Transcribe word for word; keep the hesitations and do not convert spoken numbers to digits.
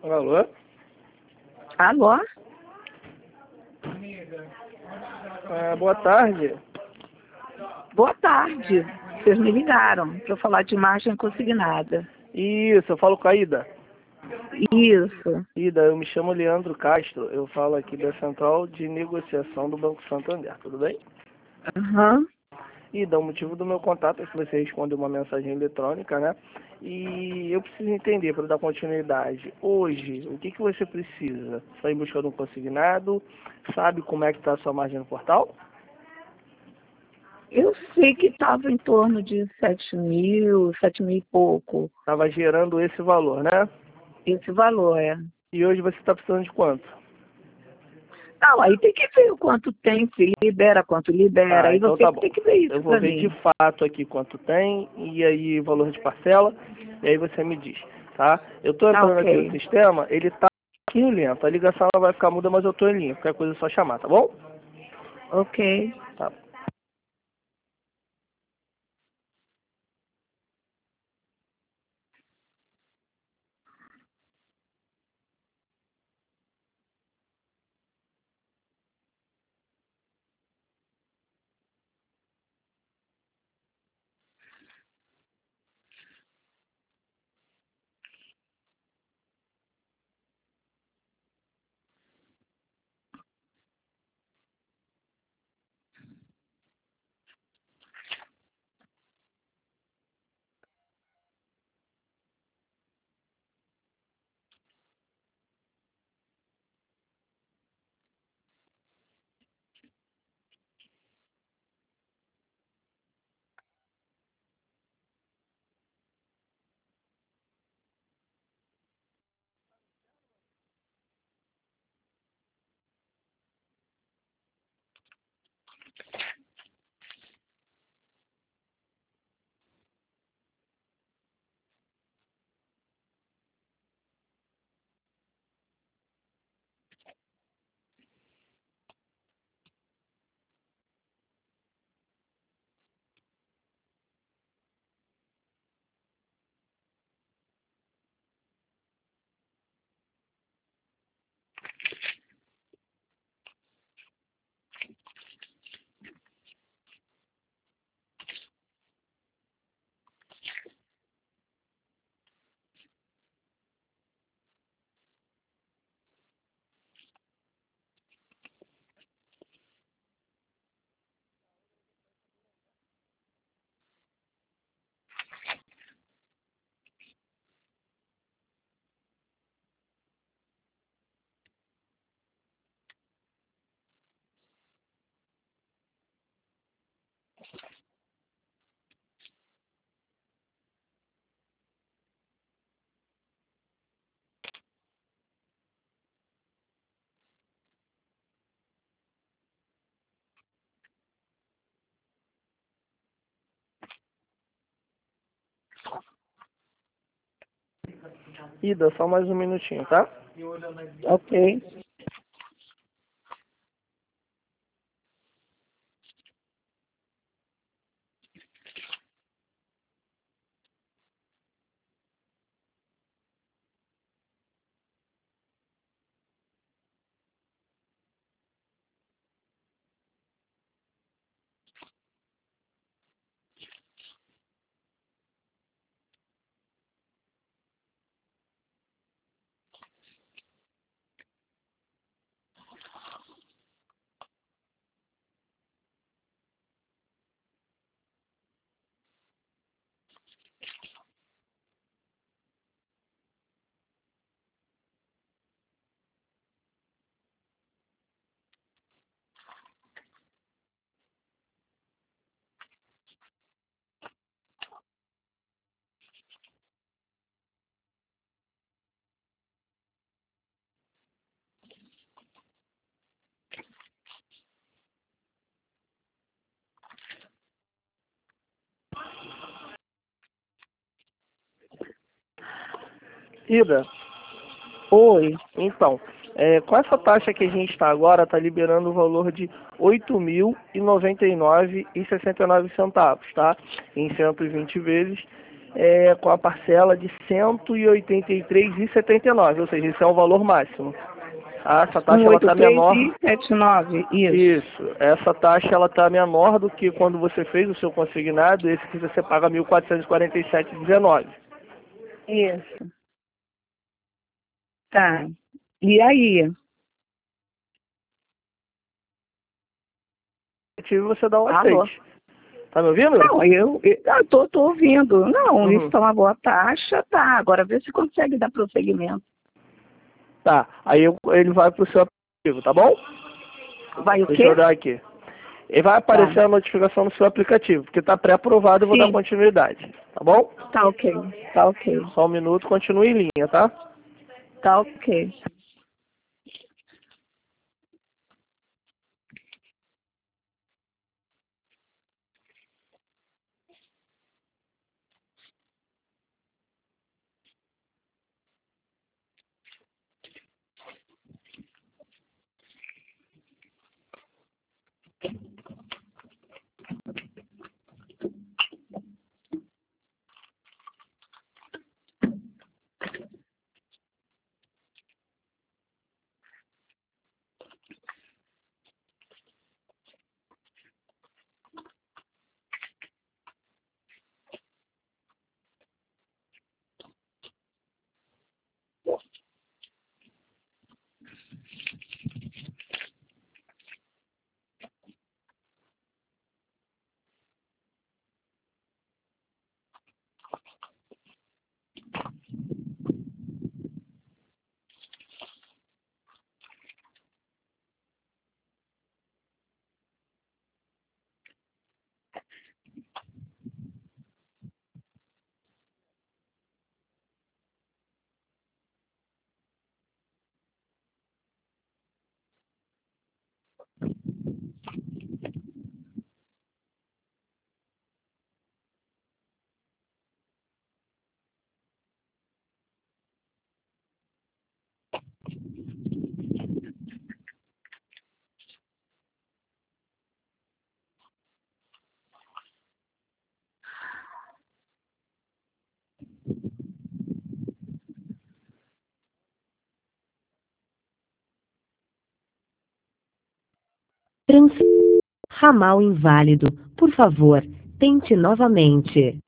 Alô? Alô? Ah, boa tarde. Boa tarde. Vocês me ligaram para falar de margem consignada. Isso, eu falo com a Ida. Isso. Ida, eu me chamo Leandro Castro, eu falo aqui da Central de Negociação do Banco Santander, tudo bem? Aham. Ida, o motivo do meu contato é que você responde uma mensagem eletrônica, né? E eu preciso entender, para dar continuidade, hoje, o que, que você precisa? Está em busca de um consignado? Sabe como é que está a sua margem no portal? Eu sei que estava em torno de sete mil, sete mil e pouco. Estava gerando esse valor, né? Esse valor, é. E hoje você está precisando de quanto? Não, aí tem que ver o quanto tem, se libera, quanto libera. Ah, Aí então você tá que bom. tem que ver Eu isso vou para ver de mim. fato aqui quanto tem e aí o valor de parcela, e aí você me diz, tá? Eu tô Tá entrando aqui no ok. sistema, ele tá um pouquinho lento, a ligação não vai ficar muda, mas eu tô em linha, qualquer coisa é só chamar, tá bom? Ok. Tá. Ida, só mais um minutinho, tá? Ok. Ida, Oi. então, é, com essa taxa que a gente está agora, está liberando o valor de oito mil e noventa e nove reais e sessenta e nove centavos, tá? Em cento e vinte vezes. é, com a parcela de cento e oitenta e três reais e setenta e nove centavos, ou seja, esse é o valor máximo. Ah, essa taxa ela está menor. cento e oitenta e três e setenta e nove, isso. Isso. Essa taxa ela está menor do que quando você fez o seu consignado, esse que você paga mil quatrocentos e quarenta e sete reais e dezenove centavos. Isso. Tá. E aí? Você dá um Alô? aceite. Tá me ouvindo? Não, eu, eu, eu tô, tô ouvindo. Não, Uhum. isso é uma boa taxa, tá. Agora vê se consegue dar prosseguimento. Tá. Aí eu- ele vai pro seu aplicativo, tá bom? Vai o Deixa eu quê? dar aqui. E vai aparecer Tá. a notificação no seu aplicativo, porque está pré-aprovado, eu vou dar Sim, continuidade, tá bom? tá ok. Tá ok. Só um minuto, continue em linha, tá? Tá ok. Trans... Ramal inválido. Por favor, tente novamente.